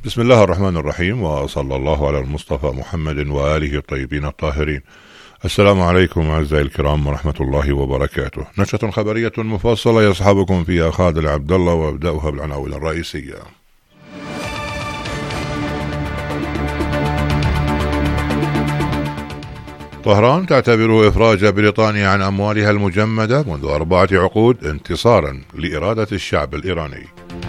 بسم الله الرحمن الرحيم، وصلى الله على المصطفى محمد وآله الطيبين الطاهرين. السلام عليكم أعزائي الكرام ورحمة الله وبركاته. نشرة خبرية مفصلة يصحبكم فيها خالد عبد الله، وأبدأها بالعناوين الرئيسية. طهران تعتبر إفراج بريطانيا عن أموالها المجمدة منذ 4 عقود انتصارا لإرادة الشعب الإيراني.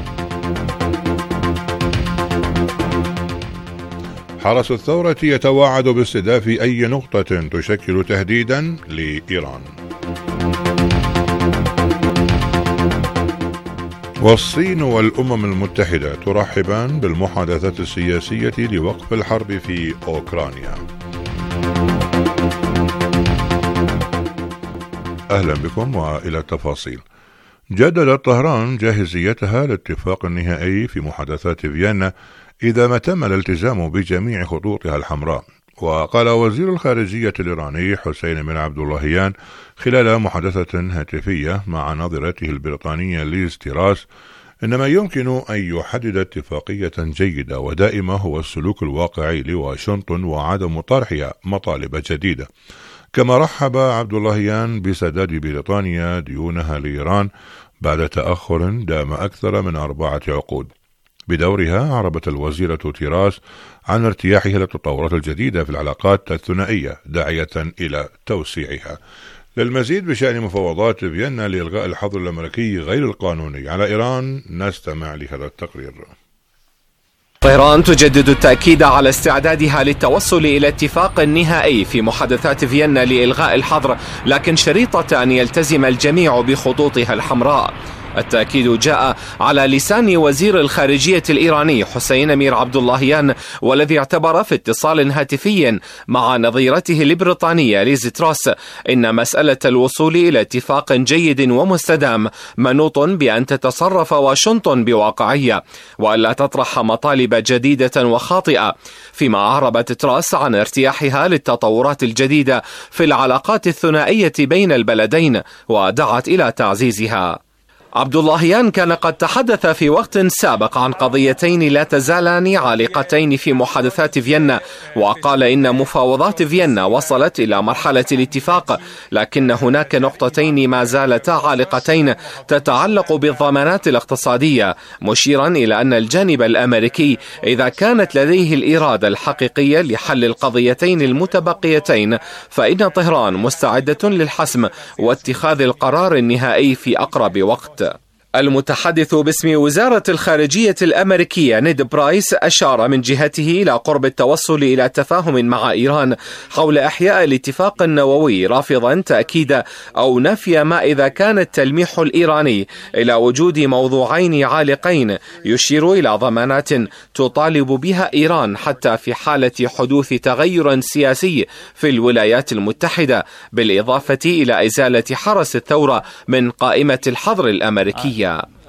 حرس الثورة يتوعد باستهداف أي نقطة تشكل تهديدا لإيران. والصين والأمم المتحدة ترحبان بالمحادثات السياسية لوقف الحرب في أوكرانيا. أهلا بكم وإلى التفاصيل. جددت طهران جاهزيتها للاتفاق النهائي في محادثات فيينا إذا ما تم الالتزام بجميع خطوطها الحمراء. وقال وزير الخارجية الإيراني حسين بن عبد اللهيان خلال محادثة هاتفية مع نظيرته البريطانية ليز تراس إن ما يمكن أن يحدد اتفاقية جيدة ودائمة هو السلوك الواقعي لواشنطن وعدم طرحها مطالب جديدة. كما رحب عبد اللهيان بسداد بريطانيا ديونها لإيران بعد تأخر دام أكثر من 4 عقود. بدورها عربت الوزيرة تيراس عن ارتياحها للتطورات الجديدة في العلاقات الثنائية داعية إلى توسيعها. للمزيد بشأن مفاوضات فيينا لإلغاء الحظر الأمريكي غير القانوني على إيران نستمع لهذا التقرير. طهران تجدد التأكيد على استعدادها للتوصل إلى اتفاق نهائي في محادثات فيينا لإلغاء الحظر، لكن شريطة أن يلتزم الجميع بخطوطها الحمراء. التأكيد جاء على لسان وزير الخارجية الإيراني حسين أمير عبد اللهيان، والذي اعتبر في اتصال هاتفي مع نظيرته البريطانية ليز تراس إن مسألة الوصول إلى اتفاق جيد ومستدام منوط بأن تتصرف واشنطن بواقعية وألا تطرح مطالب جديدة وخاطئة، فيما أعربت تراس عن ارتياحها للتطورات الجديدة في العلاقات الثنائية بين البلدين ودعت إلى تعزيزها. عبد اللهيان كان قد تحدث في وقت سابق عن قضيتين لا تزالان عالقتين في محادثات فيينا، وقال إن مفاوضات فيينا وصلت إلى مرحلة الاتفاق، لكن هناك نقطتين ما زالتا عالقتين تتعلق بالضمانات الاقتصادية، مشيرا إلى أن الجانب الأمريكي إذا كانت لديه الإرادة الحقيقية لحل القضيتين المتبقيتين فإن طهران مستعدة للحسم واتخاذ القرار النهائي في أقرب وقت. المتحدث باسم وزارة الخارجية الأمريكية نيد برايس أشار من جهته إلى قرب التوصل إلى تفاهم مع إيران حول إحياء الاتفاق النووي، رافضا تأكيد أو نفي ما إذا كان التلميح الإيراني إلى وجود موضوعين عالقين يشير إلى ضمانات تطالب بها إيران حتى في حالة حدوث تغير سياسي في الولايات المتحدة، بالإضافة إلى إزالة حرس الثورة من قائمة الحظر الأمريكية.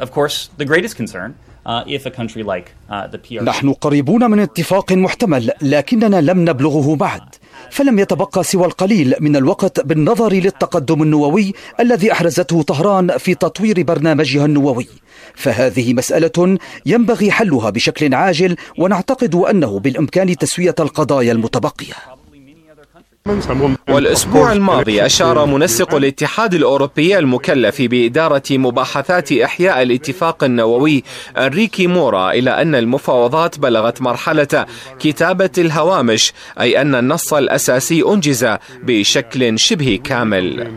نحن قريبون من اتفاق محتمل، لكننا لم نبلغه بعد، فلم يتبقى سوى القليل من الوقت بالنظر للتقدم النووي الذي أحرزته طهران في تطوير برنامجها النووي، فهذه مسألة ينبغي حلها بشكل عاجل، ونعتقد أنه بالإمكان تسوية القضايا المتبقية. والأسبوع الماضي أشار منسق الاتحاد الأوروبي المكلف بإدارة مباحثات إحياء الاتفاق النووي أنريكي مورا إلى أن المفاوضات بلغت مرحلة كتابة الهوامش، أي أن النص الأساسي أنجز بشكل شبه كامل.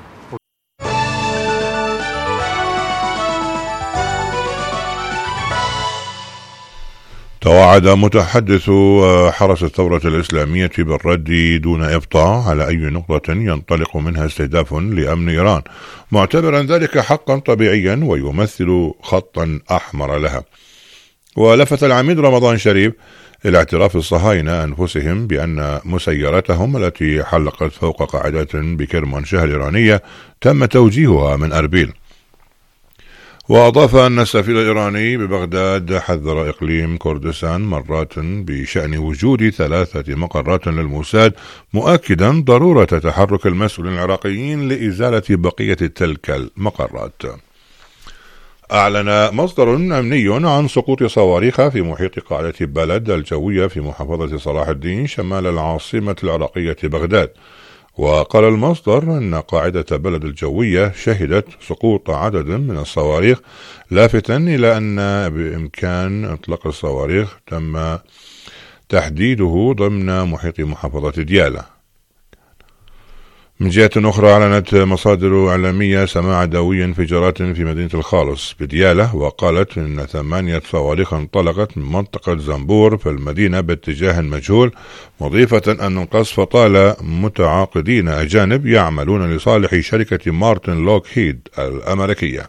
توعد متحدث حرس الثورة الإسلامية بالرد دون إبطاء على أي نقطة ينطلق منها استهداف لأمن إيران، معتبرا ذلك حقا طبيعيا ويمثل خطا أحمر لها. ولفت العميد رمضان شريف إلى اعتراف الصهاينة أنفسهم بأن مسيرتهم التي حلقت فوق قاعدة بكرمانشاه الإيرانية تم توجيهها من أربيل. وأضاف أن السفير الإيراني ببغداد حذر إقليم كردستان مرات بشأن وجود 3 مقرات للموساد، مؤكدا ضرورة تحرك المسؤولين العراقيين لإزالة بقية تلك المقرات. أعلن مصدر أمني عن سقوط صواريخ في محيط قاعدة بلد الجوية في محافظة صلاح الدين شمال العاصمة العراقية بغداد. وقال المصدر أن قاعدة بلد الجوية شهدت سقوط عدد من الصواريخ، لافتا إلى أن بإمكان إطلاق الصواريخ تم تحديده ضمن محيط محافظة ديالى. من جهة أخرى، أعلنت مصادر إعلامية سماع دوي انفجارات في مدينة الخالص بديالة، وقالت إن 8 صواريخ انطلقت من منطقة زنبور في المدينة باتجاه مجهول، مضيفة أن القصف طال متعاقدين أجانب يعملون لصالح شركة مارتن لوكهيد الأمريكية.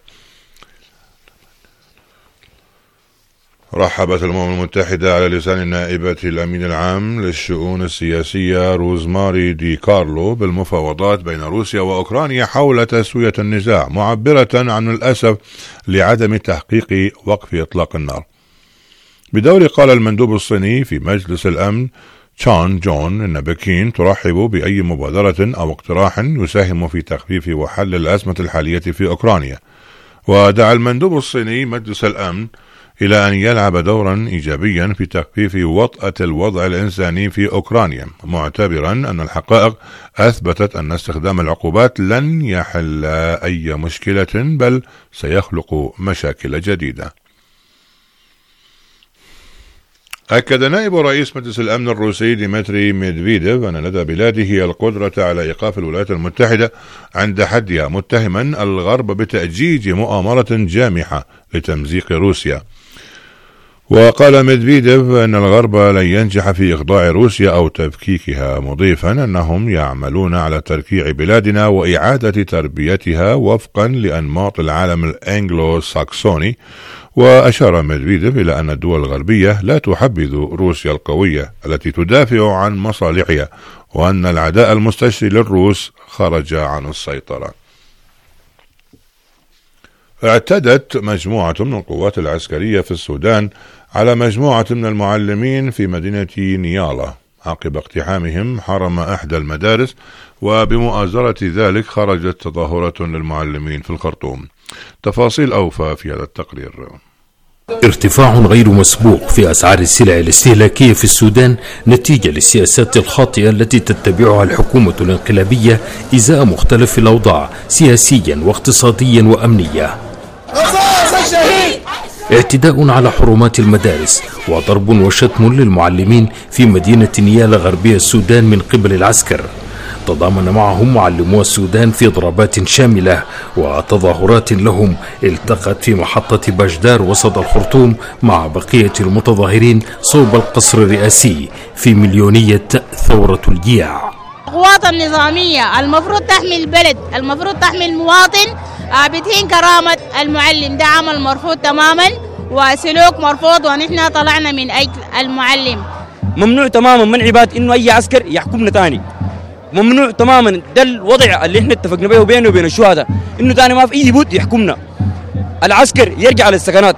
رحبت الأمم المتحدة على لسان نائبة الأمين العام للشؤون السياسية روزماري دي كارلو بالمفاوضات بين روسيا وأوكرانيا حول تسوية النزاع، معبرة عن الأسف لعدم تحقيق وقف إطلاق النار. بدور قال المندوب الصيني في مجلس الأمن تشان جون إن بكين ترحب بأي مبادرة أو اقتراح يساهم في تخفيف وحل الأزمة الحالية في أوكرانيا. ودعا المندوب الصيني مجلس الأمن إلى أن يلعب دورا إيجابيا في تخفيف وطأة الوضع الإنساني في أوكرانيا، معتبرا أن الحقائق أثبتت أن استخدام العقوبات لن يحل أي مشكلة بل سيخلق مشاكل جديدة. أكد نائب رئيس مجلس الأمن الروسي ديمتري ميدفيديف أن لدى بلاده القدرة على إيقاف الولايات المتحدة عند حدها، متهما الغرب بتأجيج مؤامرة جامحة لتمزيق روسيا. وقال ميدفيديف أن الغرب لن ينجح في إخضاع روسيا أو تفكيكها، مضيفا أنهم يعملون على تركيع بلادنا وإعادة تربيتها وفقا لأنماط العالم الأنجلو ساكسوني. وأشار ميدفيديف إلى أن الدول الغربية لا تحبذ روسيا القوية التي تدافع عن مصالحها، وأن العداء المستشري للروس خرج عن السيطرة. اعتدت مجموعة من القوات العسكرية في السودان على مجموعة من المعلمين في مدينة نيالا عقب اقتحامهم حرم إحدى المدارس، وبمؤازرة ذلك خرجت تظاهرة للمعلمين في الخرطوم. تفاصيل أوفى في هذا التقرير. ارتفاع غير مسبوق في أسعار السلع الاستهلاكية في السودان نتيجة للسياسات الخاطئة التي تتبعها الحكومة الانقلابية إزاء مختلف الأوضاع سياسيا واقتصاديا وأمنيا. اعتداء على حرمات المدارس وضرب وشتم للمعلمين في مدينة نيالا غربية السودان من قبل العسكر، تضامن معهم معلمو السودان في ضربات شاملة وتظاهرات لهم التقت في محطة بجدار وسط الخرطوم مع بقية المتظاهرين صوب القصر الرئاسي في مليونية ثورة الجياع. القوات النظامية المفروض تحمي البلد، المفروض تحمي المواطن، بتهين كرامة المعلم. ده عمل مرفوض تماما وسلوك مرفوض، ونحن طلعنا من أجل المعلم. ممنوع تماما من عباد إنه أي عسكر يحكمنا تاني، ممنوع تماما. ده الوضع اللي احنا اتفقنا به بينه وبين الشهداء، إنه تاني ما في أي بد يحكمنا. العسكر يرجع للسكنات.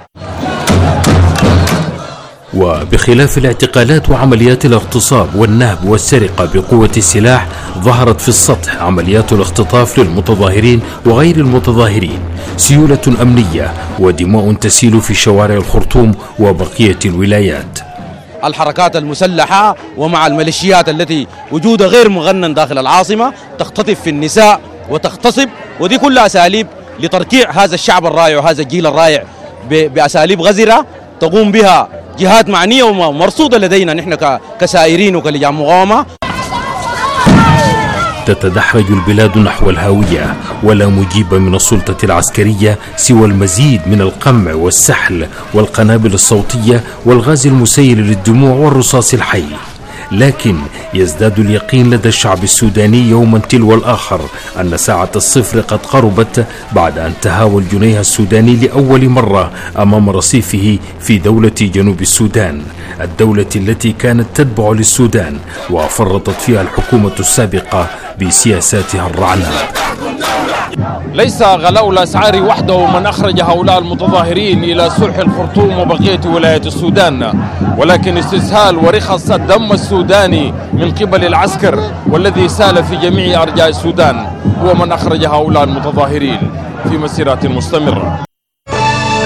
وبخلاف الاعتقالات وعمليات الاغتصاب والنهب والسرقة بقوة السلاح، ظهرت في السطح عمليات الاختطاف للمتظاهرين وغير المتظاهرين، سيولة أمنية ودماء تسيل في شوارع الخرطوم وبقية الولايات. الحركات المسلحة ومع الميليشيات التي وجودها غير مغنن داخل العاصمة تختطف في النساء وتغتصب، ودي كلها أساليب لتركيع هذا الشعب الرائع وهذا الجيل الرائع بأساليب غزرة تقوم بها جهات معنية ومرصودة لدينا نحن كسائرين وكلجان مقاومة. تتدحرج البلاد نحو الهاوية، ولا مجيب من السلطة العسكرية سوى المزيد من القمع والسحل والقنابل الصوتية والغاز المسيل للدموع والرصاص الحي. لكن يزداد اليقين لدى الشعب السوداني يوما تلو الآخر أن ساعة الصفر قد قربت بعد أن تهاوى الجنيه السوداني لأول مرة أمام رصيفه في دولة جنوب السودان، الدولة التي كانت تتبع للسودان وفرطت فيها الحكومة السابقة بسياساتها الرعناء. ليس غلاء الأسعار وحده من أخرج هؤلاء المتظاهرين إلى سلح الخرطوم وبقية ولاية السودان، ولكن استسهال ورخص الدم السوداني من قبل العسكر والذي سال في جميع أرجاء السودان هو من أخرج هؤلاء المتظاهرين في مسيرات مستمرة.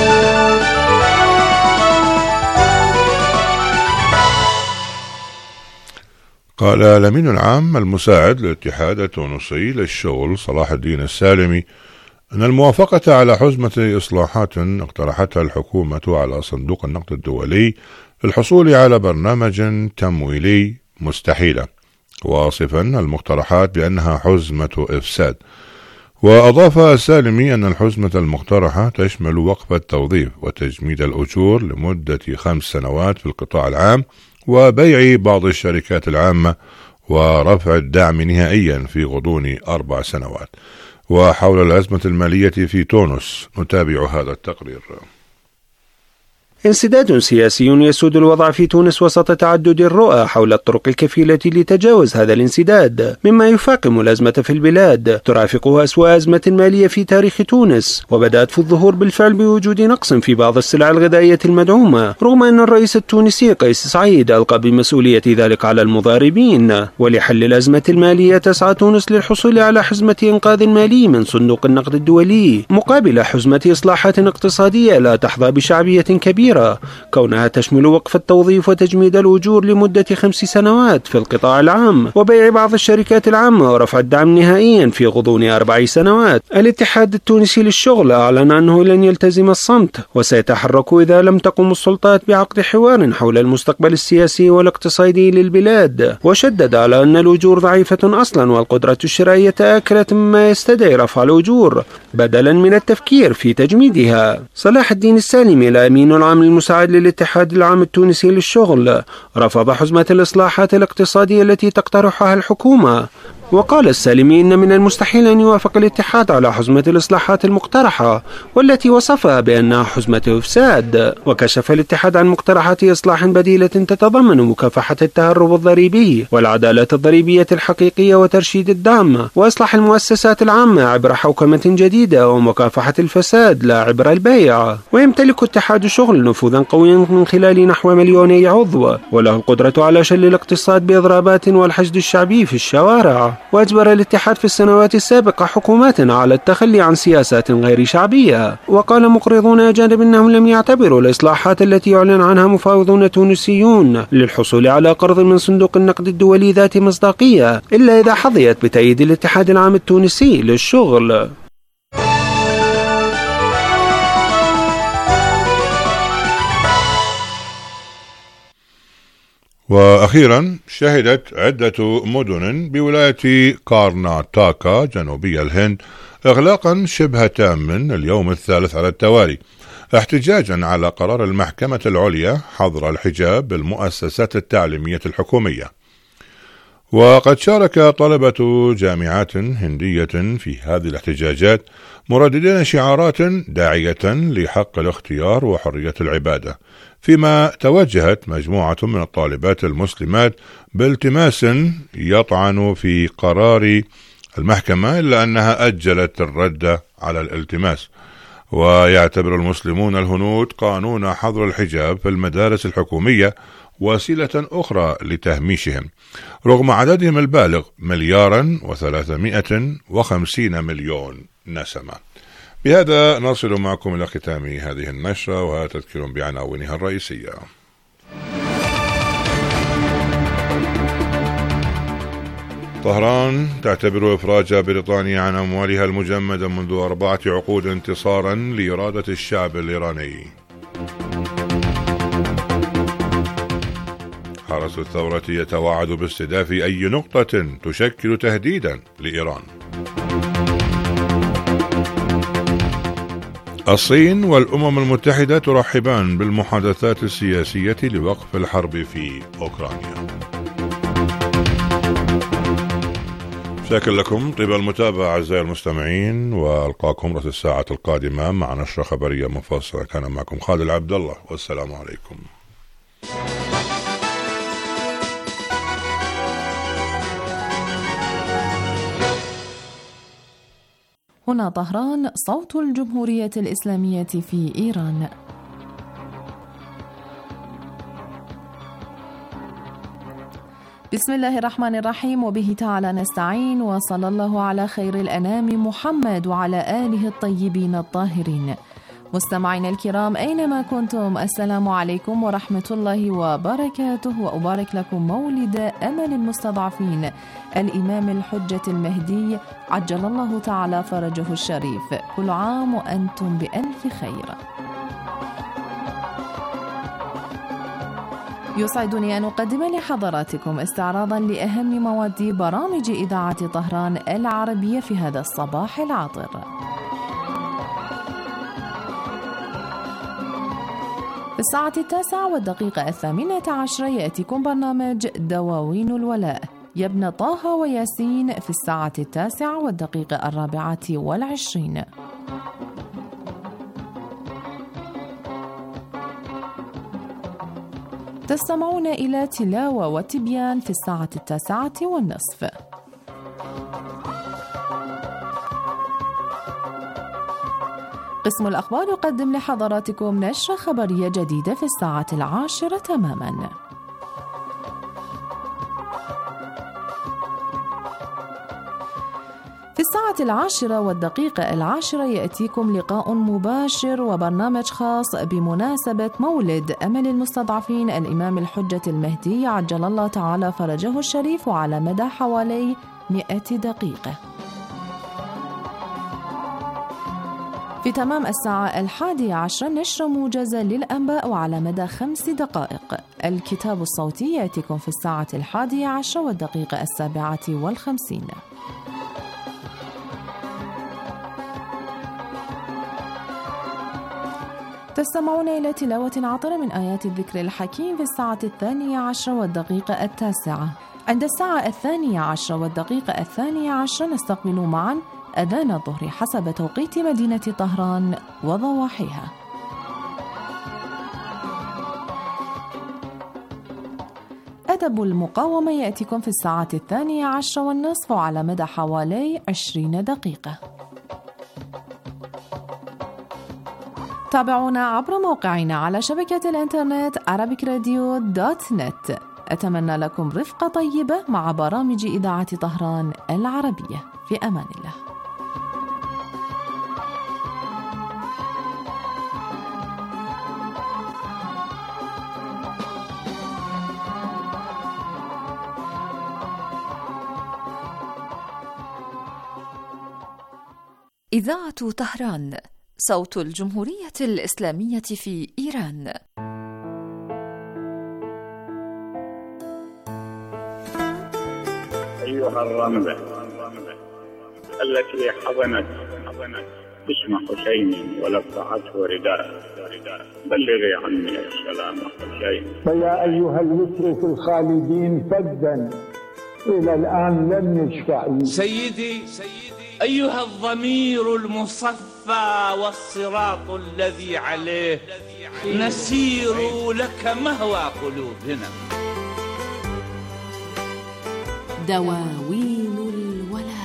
قال الأمين العام المساعد للاتحاد التونسي للشغل صلاح الدين السالمي أن الموافقة على حزمة إصلاحات اقترحتها الحكومة على صندوق النقد الدولي للحصول على برنامج تمويلي مستحيلة، واصفا المقترحات بأنها حزمة إفساد. وأضاف السالمي أن الحزمة المقترحة تشمل وقف التوظيف وتجميد الأجور لمدة 5 سنوات في القطاع العام، وبيع بعض الشركات العامة، ورفع الدعم نهائيا في غضون 4 سنوات. وحول الأزمة المالية في تونس نتابع هذا التقرير. انسداد سياسي يسود الوضع في تونس وسط تعدد الرؤى حول الطرق الكفيلة لتجاوز هذا الانسداد، مما يفاقم الأزمة في البلاد ترافقها أسوأ أزمة مالية في تاريخ تونس، وبدأت في الظهور بالفعل بوجود نقص في بعض السلع الغذائية المدعومة، رغم أن الرئيس التونسي قيس سعيد ألقى بمسؤولية ذلك على المضاربين. ولحل الأزمة المالية تسعى تونس للحصول على حزمة إنقاذ مالي من صندوق النقد الدولي، مقابل حزمة إصلاحات اقتصادية لا تحظى بشعبية كبيرة، كونها تشمل وقف التوظيف وتجميد الأجور لمدة 5 سنوات في القطاع العام، وبيع بعض الشركات العامة، ورفع الدعم نهائيا في غضون 4 سنوات. الاتحاد التونسي للشغل أعلن أنه لن يلتزم الصمت، وسيتحرك إذا لم تقم السلطات بعقد حوار حول المستقبل السياسي والاقتصادي للبلاد، وشدد على أن الأجور ضعيفة أصلا والقدرة الشرائية تآكلت، مما يستدعي رفع الأجور بدلا من التفكير في تجميدها. صلاح الدين السالمي الأمين العام المساعد للاتحاد العام التونسي للشغل رفض حزمة الإصلاحات الاقتصادية التي تقترحها الحكومة، وقال السالمي إن من المستحيل أن يوافق الاتحاد على حزمة الإصلاحات المقترحة والتي وصفها بأنها حزمة إفساد. وكشف الاتحاد عن مقترحات إصلاح بديلة تتضمن مكافحة التهرب الضريبي والعدالة الضريبية الحقيقية وترشيد الدعم وإصلاح المؤسسات العامة عبر حوكمة جديدة ومكافحة الفساد لا عبر البيع. ويمتلك اتحاد الشغل نفوذا قويا من خلال نحو 2 مليون عضو، وله القدرة على شل الاقتصاد بإضرابات والحشد الشعبي في الشوارع. وأجبر الاتحاد في السنوات السابقة حكومات على التخلي عن سياسات غير شعبية. وقال مقرضون أجانب أنهم لم يعتبروا الإصلاحات التي يعلن عنها مفاوضون تونسيون للحصول على قرض من صندوق النقد الدولي ذات مصداقية إلا إذا حظيت بتأييد الاتحاد العام التونسي للشغل. وأخيرا شهدت عدة مدن بولاية كارناتاكا جنوبي الهند إغلاقا شبه تاما اليوم الثالث على التوالي، احتجاجا على قرار المحكمة العليا حظر الحجاب بالمؤسسات التعليمية الحكومية. وقد شارك طلبة جامعات هندية في هذه الاحتجاجات مرددين شعارات داعية لحق الاختيار وحرية العبادة، فيما توجهت مجموعة من الطالبات المسلمات بالتماس يطعن في قرار المحكمة إلا أنها أجلت الرد على الالتماس. ويعتبر المسلمون الهنود قانون حظر الحجاب في المدارس الحكومية وسيلة أخرى لتهميشهم، رغم عددهم البالغ 1,350,000,000 نسمة. بهذا نصل معكم إلى ختام هذه النشرة، وهذا تذكير بعناوينها الرئيسية. طهران تعتبر إفراج بريطانيا عن أموالها المجمدة منذ 4 عقود انتصارا لإرادة الشعب الإيراني. حرس الثورة يتوعد باستهداف أي نقطة تشكل تهديدا لإيران. الصين والأمم المتحدة ترحبان بالمحادثات السياسية لوقف الحرب في أوكرانيا. شاكر لكم طيب المتابعة أعزائي المستمعين، وألقاكم رأس الساعة القادمة مع نشرة خبرية مفصلة. كان معكم خالد العبد الله، والسلام عليكم. هنا طهران، صوت الجمهورية الإسلامية في إيران. بسم الله الرحمن الرحيم، وبه تعالى نستعين، وصلى الله على خير الأنام محمد وعلى آله الطيبين الطاهرين. مستمعينا الكرام أينما كنتم، السلام عليكم ورحمة الله وبركاته، وأبارك لكم مولد أمل المستضعفين الإمام الحجة المهدي عجل الله تعالى فرجه الشريف. كل عام وأنتم بألف خير. يسعدني أن أقدم لحضراتكم استعراضا لأهم مواد برامج إذاعة طهران العربية في هذا الصباح العاطر. في الساعة 9:08 يأتيكم برنامج دواوين الولاء. يبنى طه وياسين في الساعة 9:24. تستمعون إلى تلاوة وتبيان في الساعة 9:30. قسم الأخبار يقدم لحضراتكم نشرة خبرية جديدة في الساعة 10 تماما. في الساعة 10:10 يأتيكم لقاء مباشر وبرنامج خاص بمناسبة مولد أمل المستضعفين الإمام الحجة المهدي عجل الله تعالى فرجه الشريف على مدى حوالي 100 دقيقة. في تمام الساعة 11 نشرة موجزة للأنباء وعلى مدى 5 دقائق. الكتاب الصوتي يأتيكم في الساعة 11:57. تستمعون إلى تلاوة عطرة من آيات الذكر الحكيم في الساعة 12:09. عند الساعة 12:12 نستقبل معا أذان الظهر حسب توقيت مدينة طهران وضواحيها. أدب المقاومة يأتيكم في الساعة 12:30 وعلى مدى حوالي 20 دقيقة. تابعونا عبر موقعنا على شبكة الإنترنت arabicradio.net. أتمنى لكم رفقة طيبة مع برامج إذاعة طهران العربية. في أمان الله. إذاعة طهران، صوت الجمهورية الإسلامية في إيران. أيها الرملة التي حضنت اسم حسين ولفعته رداء، بلغي عني السلام حسين. فيا أيها المترك الخالدين فدا إلى الآن لم يشفعوا. سيدي أيها الضمير المصفى والصراط الذي عليه نسير لك مهوى قلوبنا. دواوين الولاء.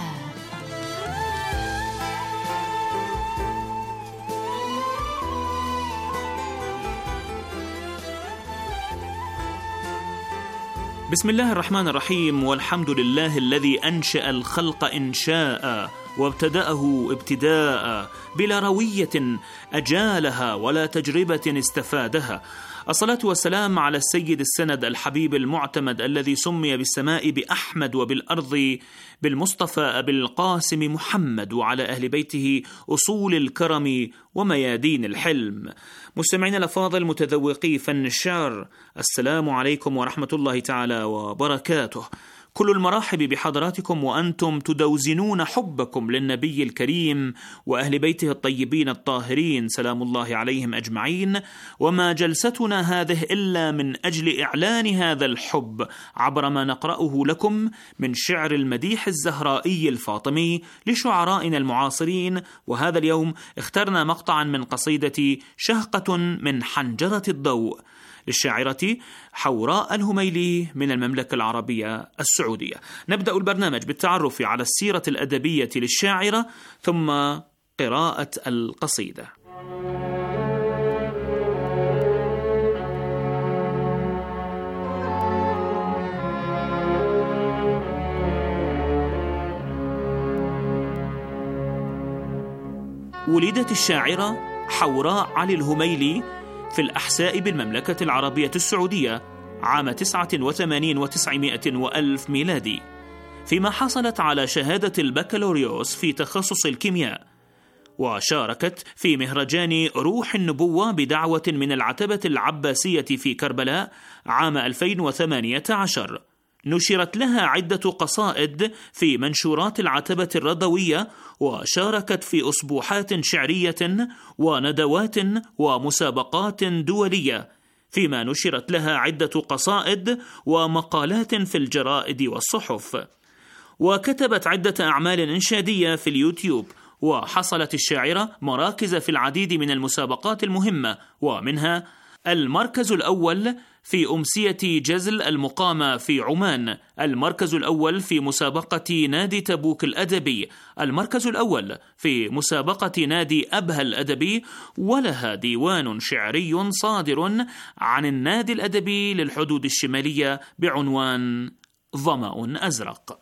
بسم الله الرحمن الرحيم، والحمد لله الذي أنشأ الخلق إنشاء وابتدأه ابتداء بلا روية أجالها ولا تجربة استفادها. الصلاة والسلام على السيد السند الحبيب المعتمد الذي سمي بالسماء بأحمد وبالأرض بالمصطفى أبي القاسم محمد، وعلى أهل بيته أصول الكرم وميادين الحلم. مستمعين الأفاضل متذوقي فن الشعر، السلام عليكم ورحمة الله تعالى وبركاته. كل المراحب بحضراتكم وأنتم تدوزنون حبكم للنبي الكريم وأهل بيته الطيبين الطاهرين سلام الله عليهم أجمعين. وما جلستنا هذه إلا من أجل إعلان هذا الحب عبر ما نقرأه لكم من شعر المديح الزهرائي الفاطمي لشعرائنا المعاصرين. وهذا اليوم اخترنا مقطعا من قصيدة شهقة من حنجرة الضوء للشاعرة حوراء الهميلي من المملكة العربية السعودية. نبدأ البرنامج بالتعرف على السيرة الأدبية للشاعرة ثم قراءة القصيدة. ولدت الشاعرة حوراء علي الهميلي في الأحساء بالمملكة العربية السعودية عام 89 و900 وألف ميلادي، فيما حصلت على شهادة البكالوريوس في تخصص الكيمياء، وشاركت في مهرجان روح النبوة بدعوة من العتبة العباسية في كربلاء عام 2018. نشرت لها عدة قصائد في منشورات العتبة الرضوية، وشاركت في أسبوحات شعرية وندوات ومسابقات دولية، فيما نشرت لها عدة قصائد ومقالات في الجرائد والصحف، وكتبت عدة أعمال إنشادية في اليوتيوب. وحصلت الشاعرة مراكز في العديد من المسابقات المهمة، ومنها المركز الأول في أمسية جزل المقامة في عمان، المركز الأول في مسابقة نادي تبوك الأدبي، المركز الأول في مسابقة نادي أبها الأدبي، ولها ديوان شعري صادر عن النادي الأدبي للحدود الشمالية بعنوان ظمأ أزرق.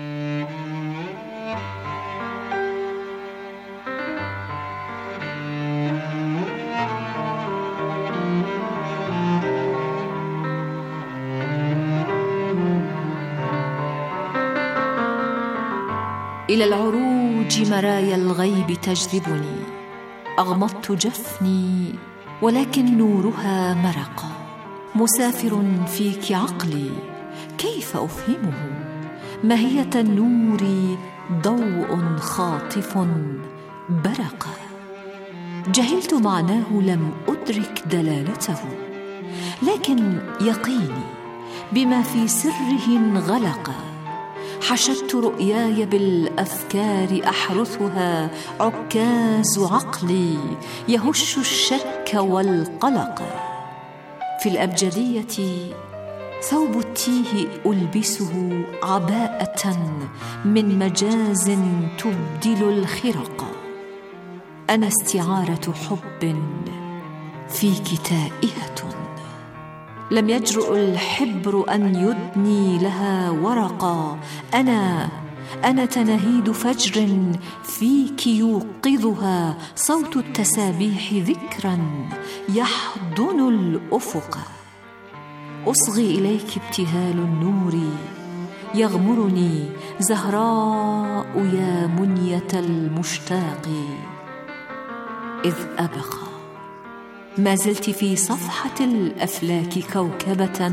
إلى العروج مرايا الغيب تجذبني، أغمضت جفني ولكن نورها مرق، مسافر فيك عقلي كيف أفهمه، ماهية النور ضوء خاطف برق، جهلت معناه لم أدرك دلالته، لكن يقيني بما في سره انغلق، حشدت رؤياي بالأفكار أحرثها، عكاز عقلي يهش الشك والقلق، في الأبجدية ثوب التيه ألبسه عباءة من مجاز تبدل الخرق، أنا استعارة حب فيك تائهة، لم يجرؤ الحبر أن يدني لها ورقا، أنا تنهيد فجر فيك يوقظها، صوت التسابيح ذكرا يحضن الأفق، أصغي إليك ابتهال النور يغمرني، زهراء يا منية المشتاق إذ أبقى، ما زلت في صفحة الأفلاك كوكبة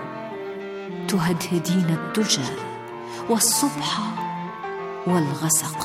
تهدهدين الدجى والصبح والغسق.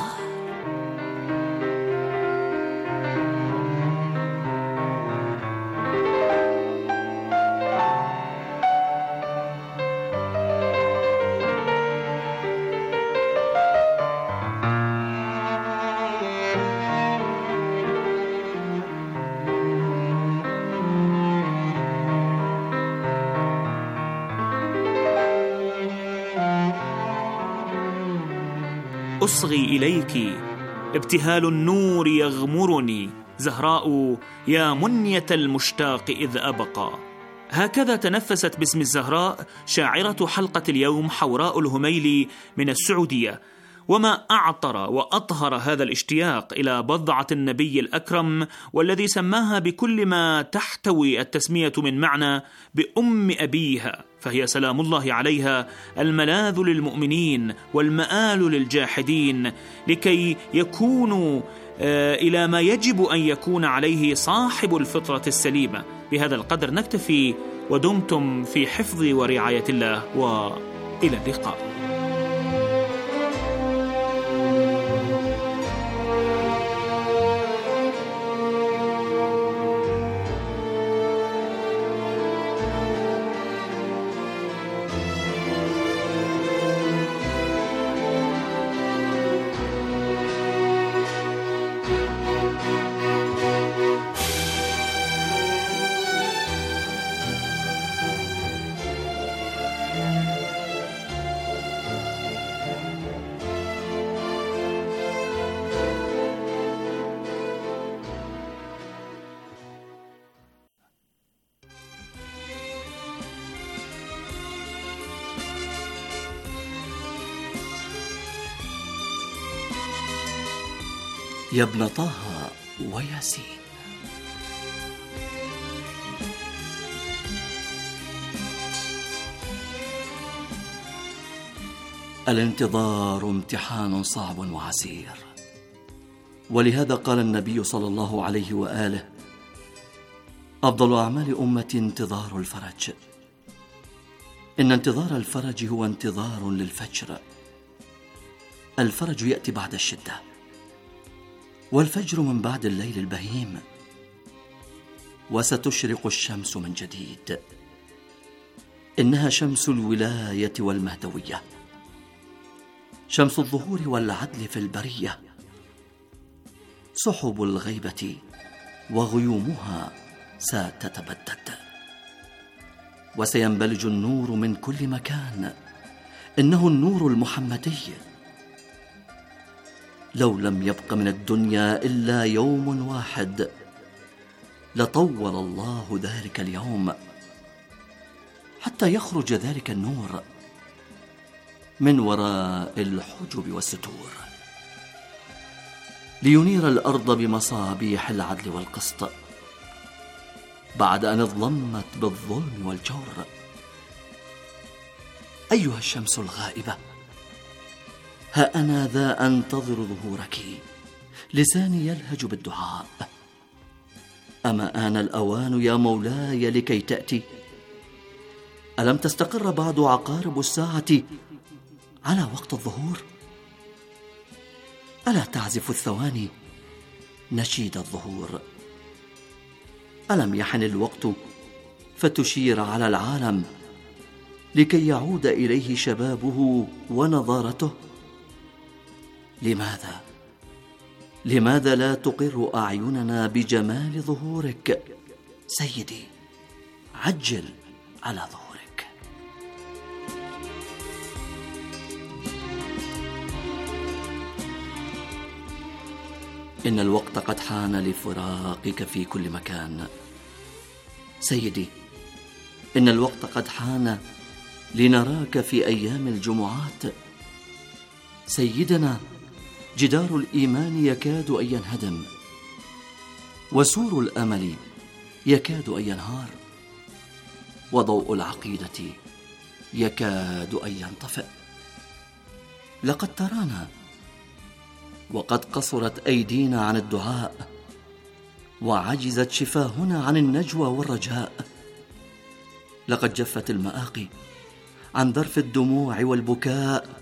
أصغي إليك ابتهال النور يغمرني، زهراء يا منية المشتاق إذ أبقى. هكذا تنفست باسم الزهراء شاعرة حلقة اليوم حوراء الهميلي من السعودية. وما أعطر وأطهر هذا الاشتياق إلى بضعة النبي الأكرم، والذي سماها بكل ما تحتوي التسمية من معنى بأم أبيها، فهي سلام الله عليها الملاذ للمؤمنين والمآل للجاحدين، لكي يكونوا إلى ما يجب أن يكون عليه صاحب الفطرة السليمة. بهذا القدر نكتفي، ودمتم في حفظ ورعاية الله، وإلى اللقاء. يا ابن طه وياسين، الانتظار امتحان صعب وعسير، ولهذا قال النبي صلى الله عليه وآله: أفضل أعمال أمتي انتظار الفرج. إن انتظار الفرج هو انتظار للفجر. الفرج يأتي بعد الشدة، والفجر من بعد الليل البهيم. وستشرق الشمس من جديد، إنها شمس الولاية والمهدوية، شمس الظهور والعدل في البرية. سحب الغيبة وغيومها ستتبدد، وسينبلج النور من كل مكان. إنه النور المحمدي. لو لم يبق من الدنيا إلا يوم واحد لطول الله ذلك اليوم حتى يخرج ذلك النور من وراء الحجب والستور، لينير الأرض بمصابيح العدل والقسط بعد أن اظلمت بالظلم والجور. أيها الشمس الغائبة، ها أنا ذا أنتظر ظهورك، لساني يلهج بالدعاء. أما آن الأوان يا مولاي لكي تأتي؟ ألم تستقر بعد عقارب الساعة على وقت الظهور؟ ألا تعزف الثواني نشيد الظهور؟ ألم يحن الوقت فتشير على العالم لكي يعود إليه شبابه ونضارته؟ لماذا لا تقر أعيننا بجمال ظهورك؟ سيدي، عجل على ظهورك. إن الوقت قد حان لفراقك في كل مكان. سيدي، إن الوقت قد حان لنراك في أيام الجمعات. سيدنا، جدار الإيمان يكاد أن ينهدم، وسور الأمل يكاد أن ينهار، وضوء العقيدة يكاد أن ينطفئ. لقد ترانا وقد قصرت أيدينا عن الدعاء، وعجزت شفاهنا عن النجوى والرجاء. لقد جفت المآقي عن ذرف الدموع والبكاء،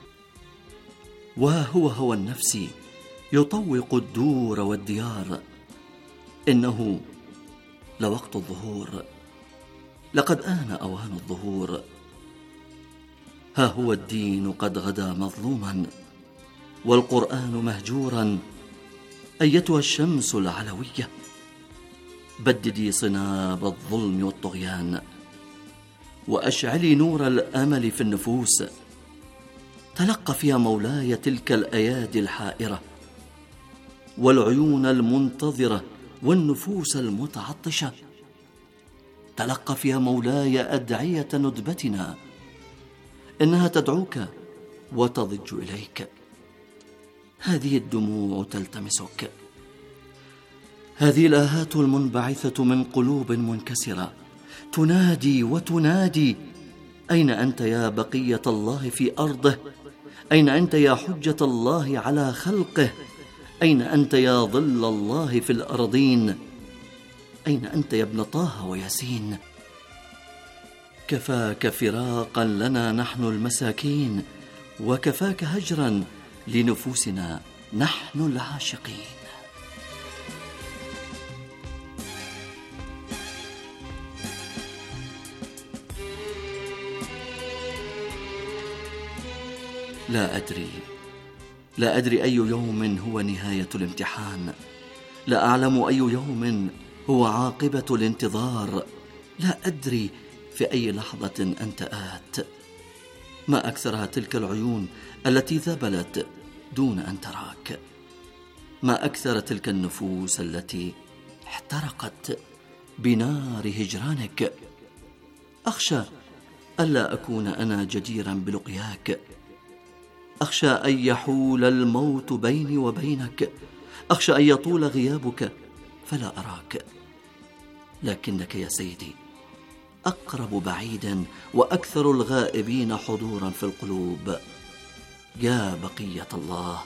وهو هوى النفس يطوق الدور والديار. إنه لوقت الظهور، لقد آن أوان الظهور. ها هو الدين قد غدا مظلوما، والقرآن مهجورا. أيتها الشمس العلوية، بددي صناب الظلم والطغيان، وأشعلي نور الأمل في النفوس. تلقف يا مولاي تلك الأيادي الحائرة والعيون المنتظرة والنفوس المتعطشة. تلقف يا مولاي أدعية ندبتنا، إنها تدعوك وتضج إليك. هذه الدموع تلتمسك، هذه الآهات المنبعثة من قلوب منكسرة تنادي وتنادي: أين أنت يا بقية الله في أرضه؟ أين أنت يا حجة الله على خلقه؟ أين أنت يا ظل الله في الأرضين؟ أين أنت يا ابن طه وياسين؟ كفاك فراقا لنا نحن المساكين، وكفاك هجرا لنفوسنا نحن العاشقين. لا أدري أي يوم هو نهاية الامتحان. لا أعلم أي يوم هو عاقبة الانتظار. لا أدري في أي لحظة أنت آت. ما أكثرها تلك العيون التي ذبلت دون أن تراك. ما أكثر تلك النفوس التي احترقت بنار هجرانك. أخشى ألا أكون أنا جديرا بلقياك. أخشى أن يحول الموت بيني وبينك. أخشى أن يطول غيابك فلا أراك. لكنك يا سيدي أقرب بعيدا وأكثر الغائبين حضورا في القلوب. يا بقية الله،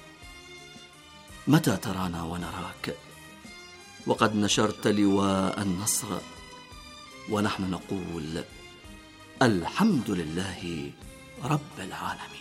متى ترانا ونراك وقد نشرت لواء النصر ونحن نقول الحمد لله رب العالمين.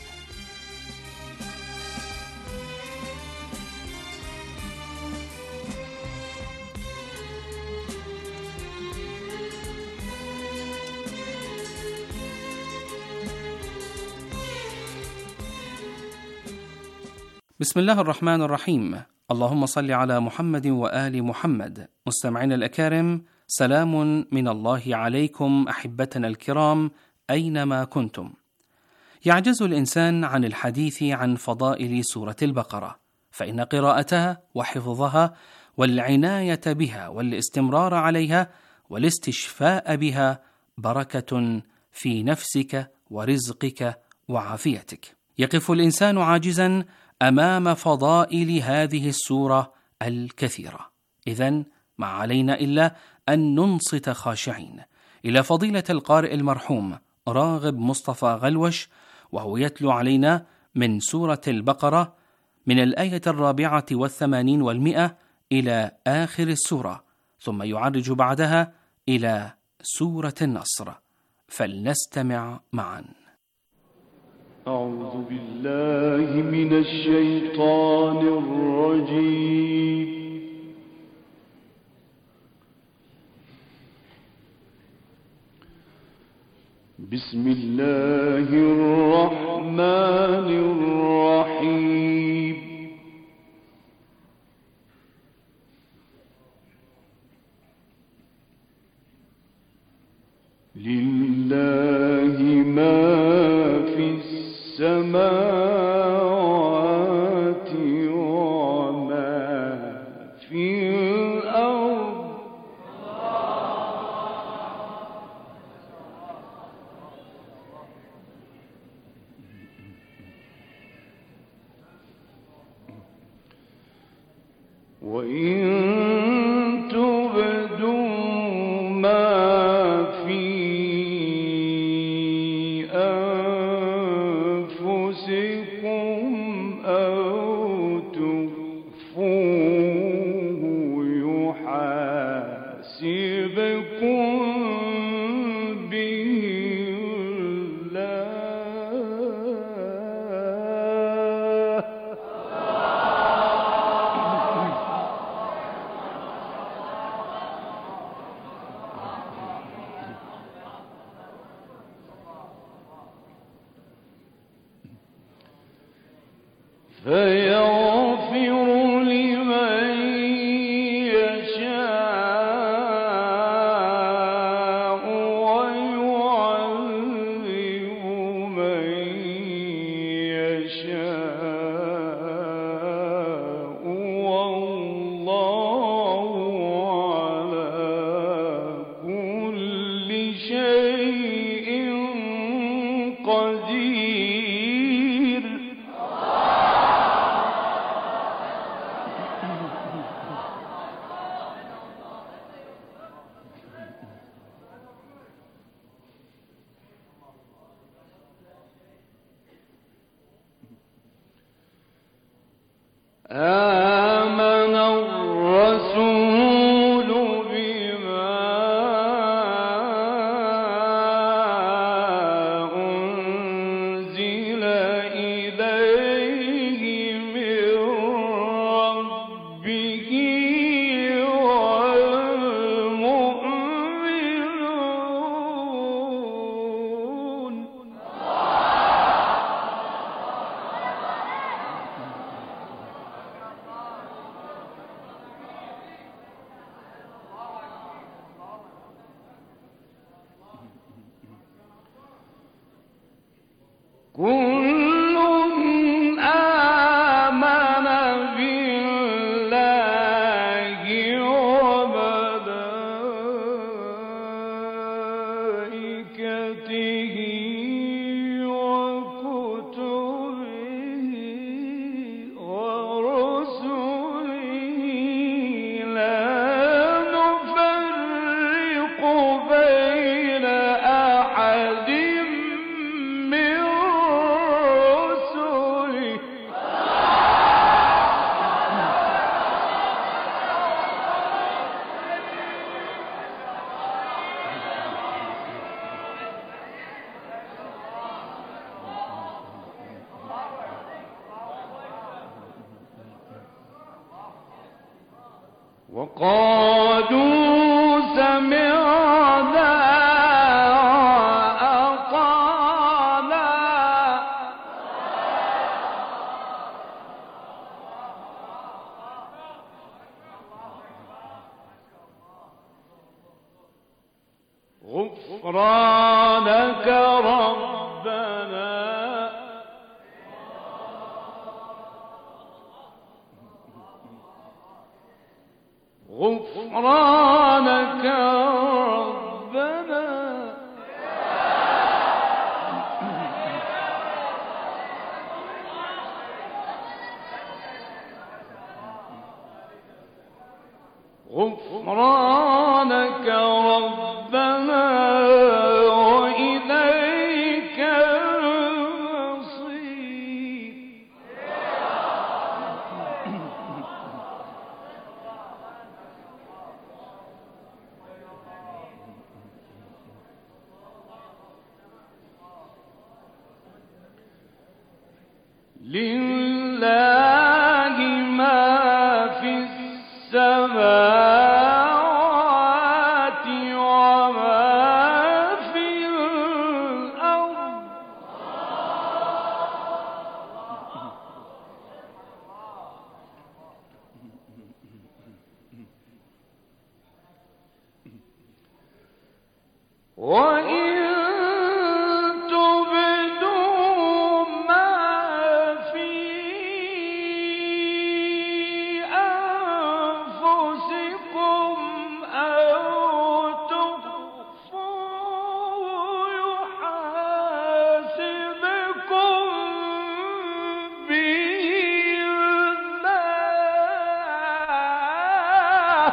بسم الله الرحمن الرحيم. اللهم صل على محمد وآل محمد. مستمعين الأكارم، سلام من الله عليكم أحبتنا الكرام أينما كنتم. يعجز الإنسان عن الحديث عن فضائل سورة البقرة، فإن قراءتها وحفظها والعناية بها والاستمرار عليها والاستشفاء بها بركة في نفسك ورزقك وعافيتك. يقف الإنسان عاجزا أمام فضائل هذه السورة الكثيرة، إذن ما علينا إلا أن ننصت خاشعين إلى فضيلة القارئ المرحوم راغب مصطفى غلوش، وهو يتلو علينا من سورة البقرة من الآية 84 و100 إلى آخر السورة، ثم يعرج بعدها إلى سورة النصر، فلنستمع معا. أعوذ بالله من الشيطان الرجيم. بسم الله الرحمن الرحيم. لله ما في السماوات وما في الأرض. وإن تبدوا ما في أنفسكم أو تخفوه يحاسبكم به فيغفر لمن يشاء ويعذب من يشاء والله على كل شيء قدير. آمن الرسول بما أنزل إليه من ربه والمؤمنون. كل آمن بالله وملائكته وكتبه ورسله لا نفرق بين أحد من وقالوا سمعنا وأطعنا غفرانك ربنا غفرانك ربنا غفرانك ربنا وإليك المصير. لله ما في السماوات وما في الأرض وإن تبدوا ما في أنفسكم أو تخفوه يحاسبكم به الله.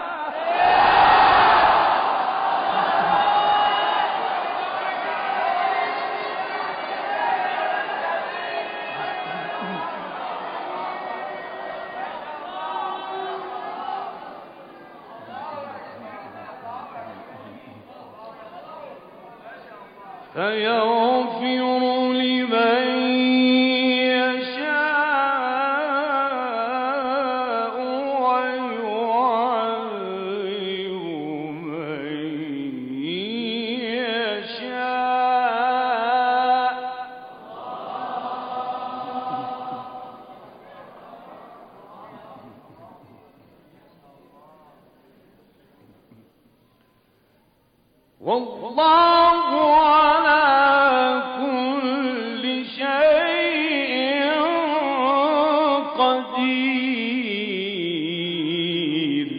فيغفر لمن يشاء ويعذب من يشاء. والله على كل شيء قدير.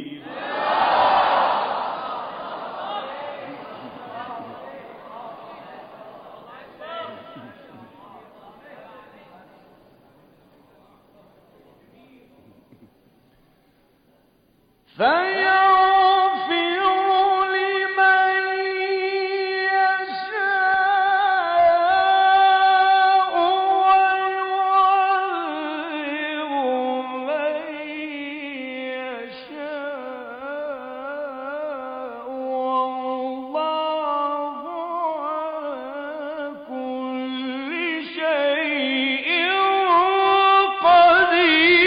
فيغفر لمن يشاء ويعذب من يشاء. والله على كل شيء قدير.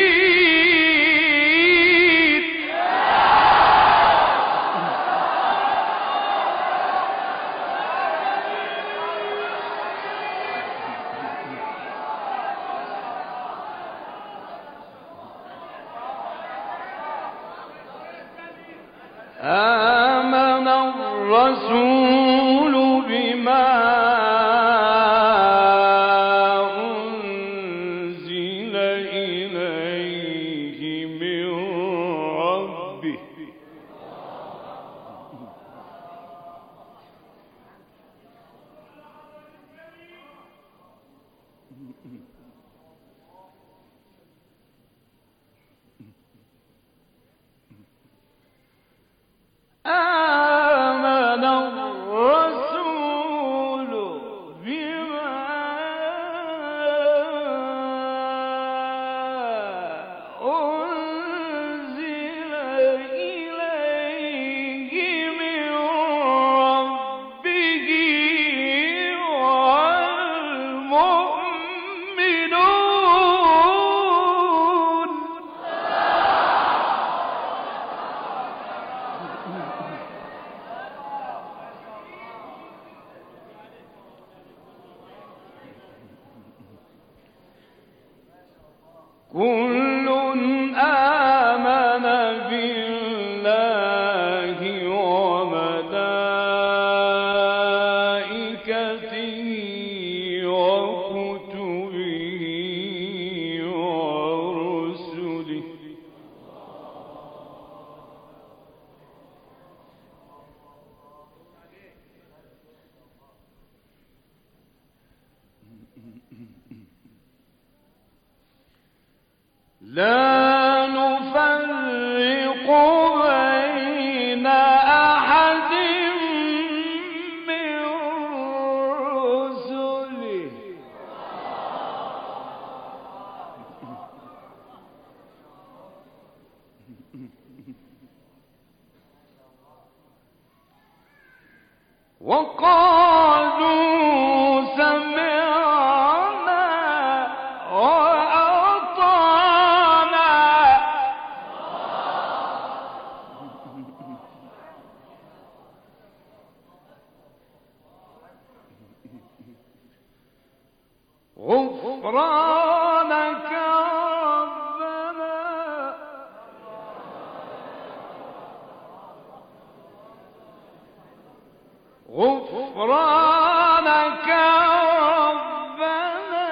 آمن الرسول بما أنزل إليه من ربه آمن الرسول بما أنزل إليه من ربه والمؤمنون. لا نفرق بين أحد من رسله وقالوا سمعنا وأطعنا غفرانك ربنا غفرانك ربنا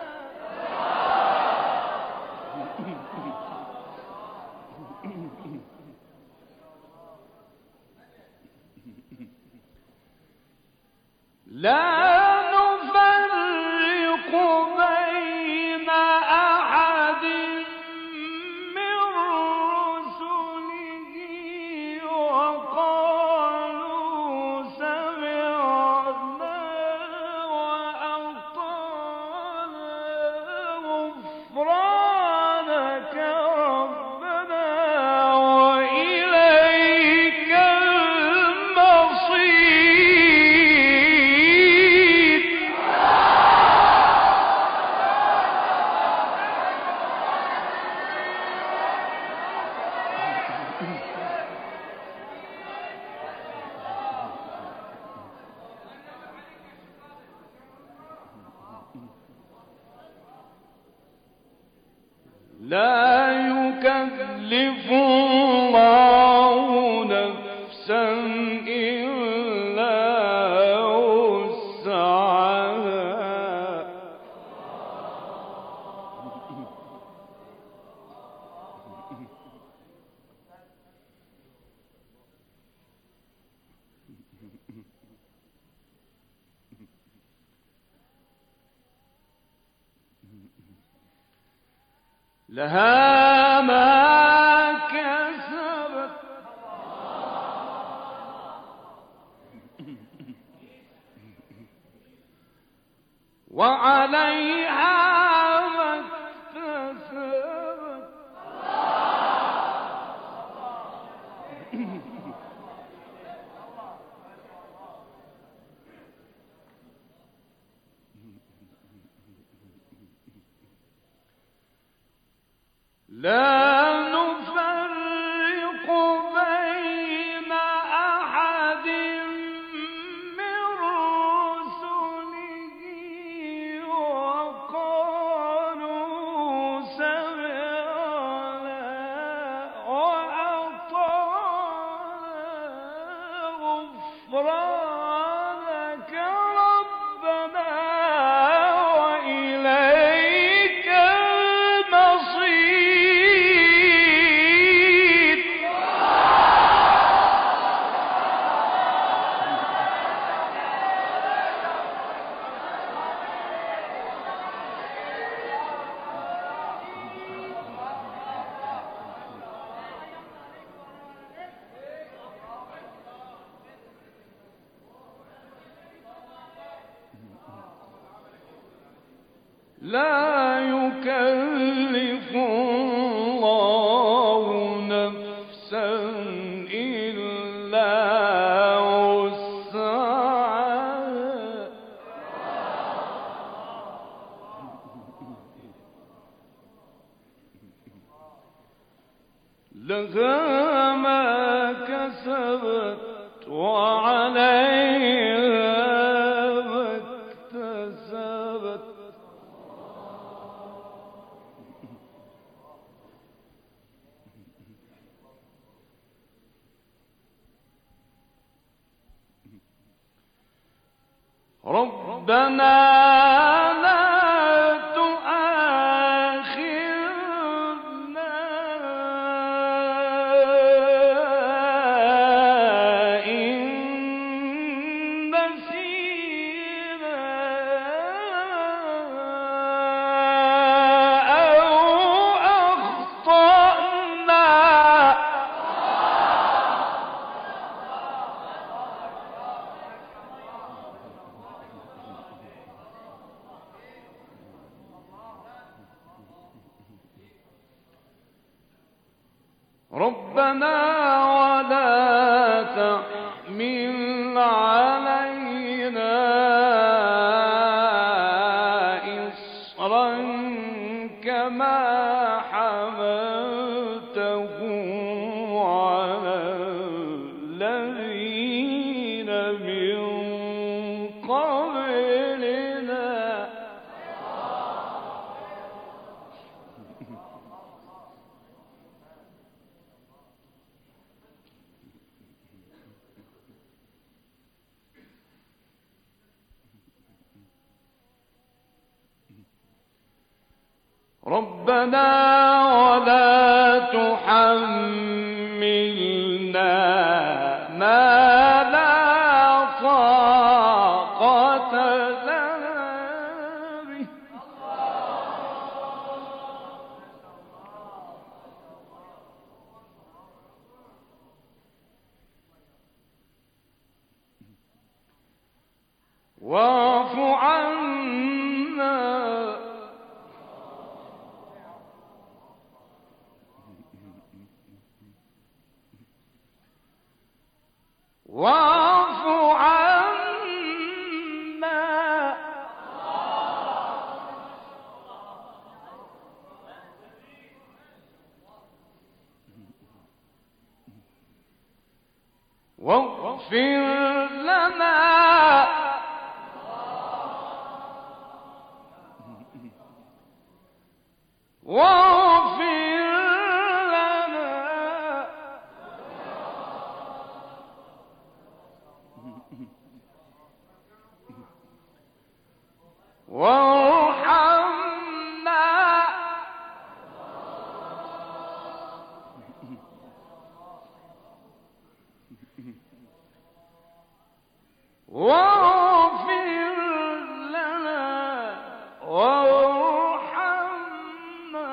لا نفرق بين أحد من رسله وقالوا سمعنا وأطعنا غفرانك ربنا وإليك المصير. لا يكلف الله نفسا إلا وسعها لها ما كسبت وعليها ما اكتسبت. لا نفرق بين أحد من رسله وقالوا سمعنا وأطعنا غفرانك ربنا وإليك المصير. لا يكلف الله نفسا إلا وسعها لها ما كسبت وعليها ما اكتسبت. ربنا لا تؤاخذنا إن نسينا أو أخطأنا ربنا ولا تحمل علينا إصرا كما حملته على الذين من قبلنا. ربنا ولا تحملنا ما لا طاقة لنا به. واعف عنا واعف عنا واغفر لنا واغفر لنا وارحمنا واغفر لنا وارحمنا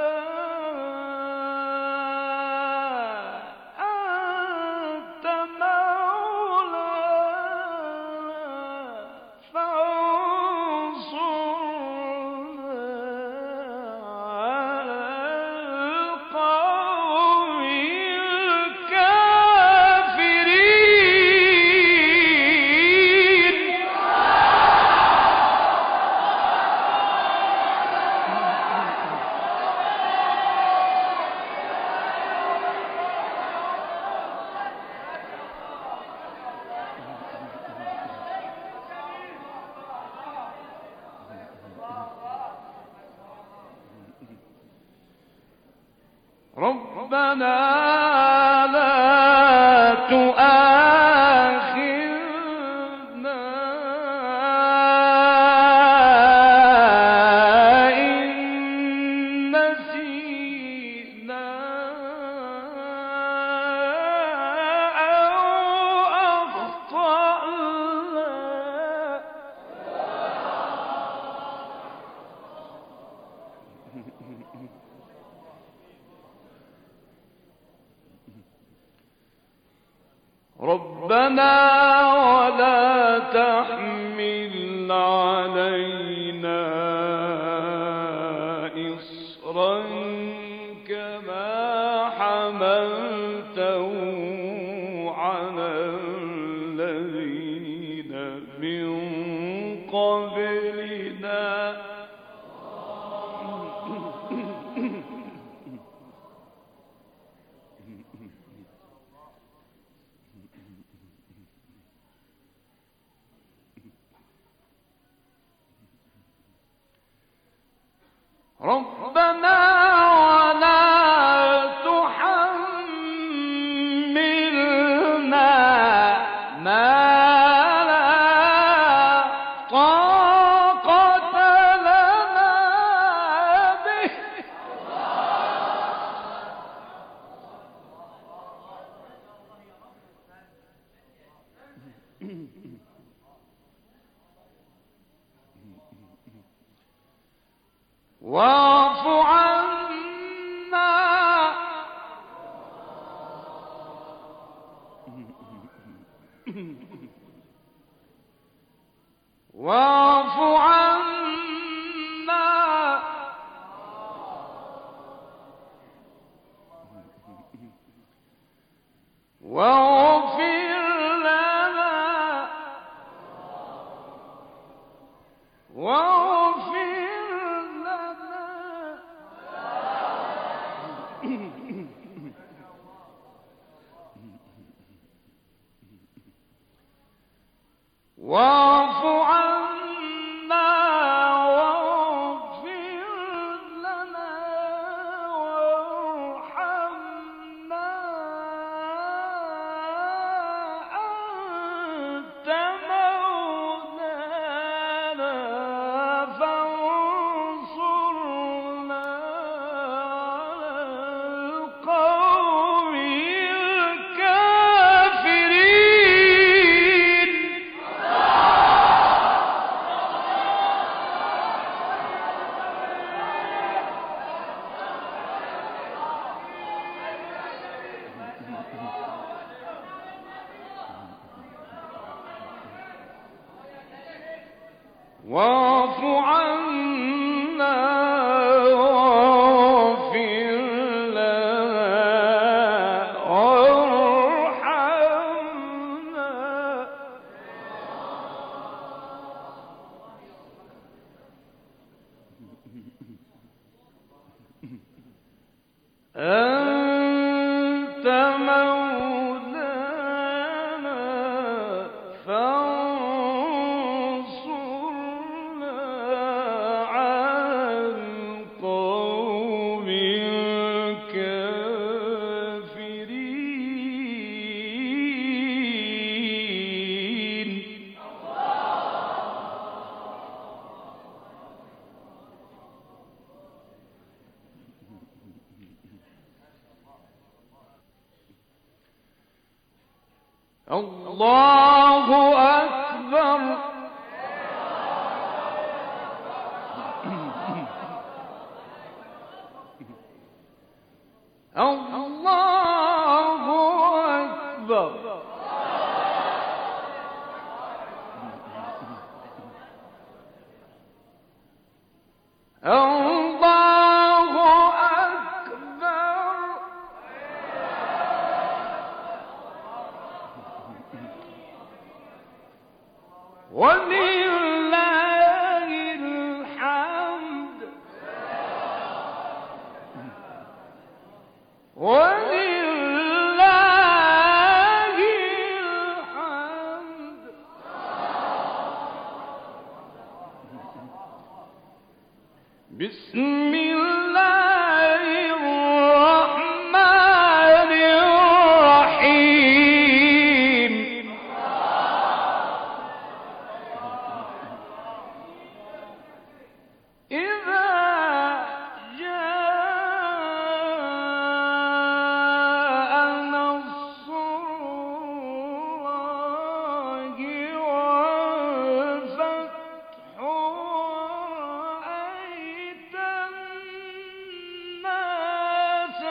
أنت مولانا فانصرنا على القوم الكافرين. ربنا لا تؤاخذنا إن نسينا أو أخطأنا. ربنا ولا تحمل علينا إصرا كما حملته على الذين من قبلنا. ربنا ولا تحملنا ما لا طاقة لنا به. واعف عنا واعف عنا واغفر لنا واعف عنا واغفر لنا وارحمنا أنت مولانا فانصرنا على القوم الكافرين. واعف عنا واغفر لنا وارحمنا أنت مولانا فانصرنا على القوم الكافرين. الله أكبر. الله أكبر. الله أكبر. ولله الحمد. ولله الحمد. بسم الله الرحمن الرحيم. إذا جاء نصر الله والفتح ورأيت الناس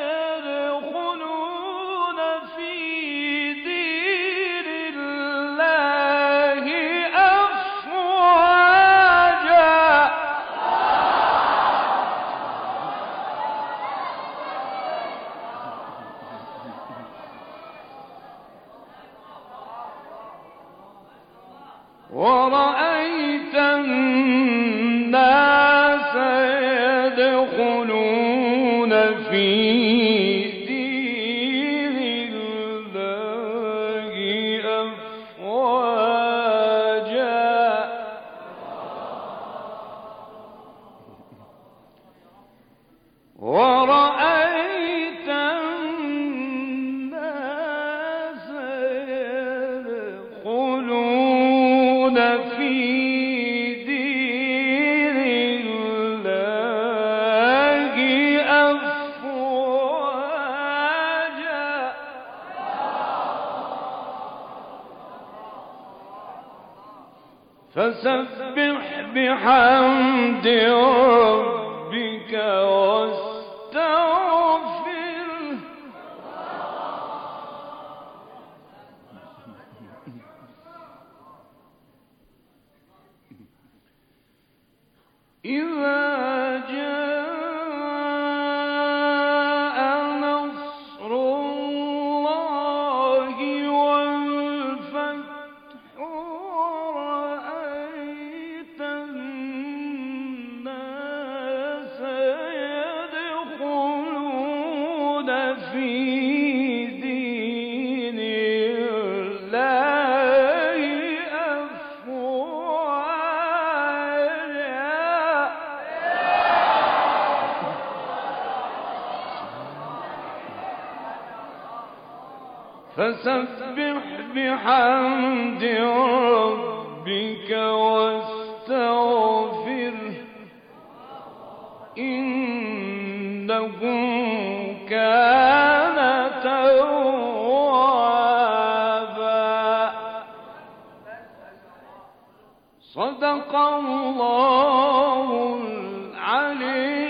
يدخلون في دين الله أفواجا. ورأيت الناس يدخلون في دين الله أفواجا. ورأيت الناس يدخلون في دين الله أفواجا. فسبح بحمد ربك واستغفره. إذا جاء نصر الله فسبح بحمد ربك واستغفره إنه كان توابا. صدق الله العلي.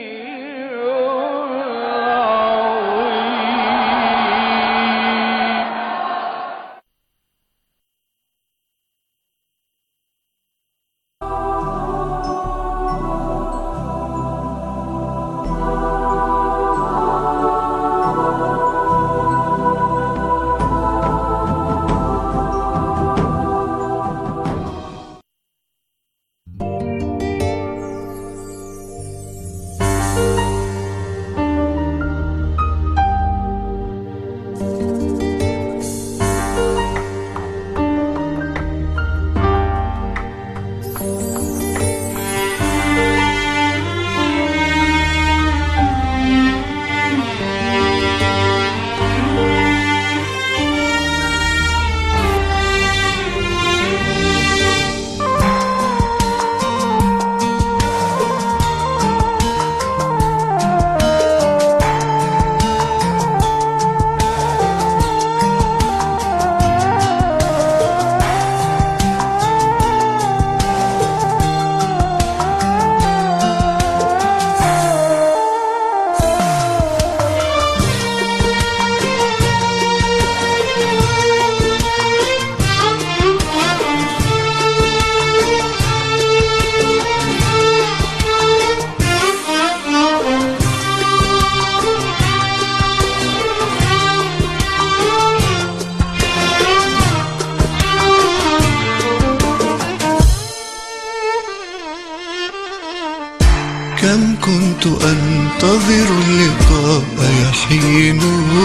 كم كنت أنتظر اللقاء يحين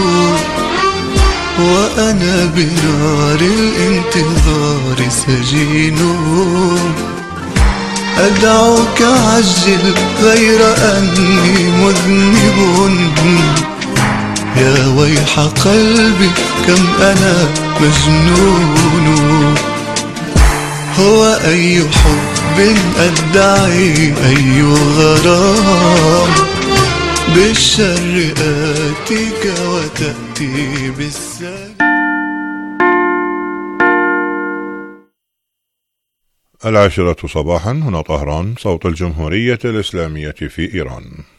وأنا بنار الانتظار سجين. أدعوك عجل غير أني مذنب، يا ويح قلبي كم أنا مجنون. هو أي حب أدعي أي غرام، بالشر آتيك وتأتي بالسلام. 10 صباحا، هنا طهران، صوت الجمهورية الإسلامية في إيران.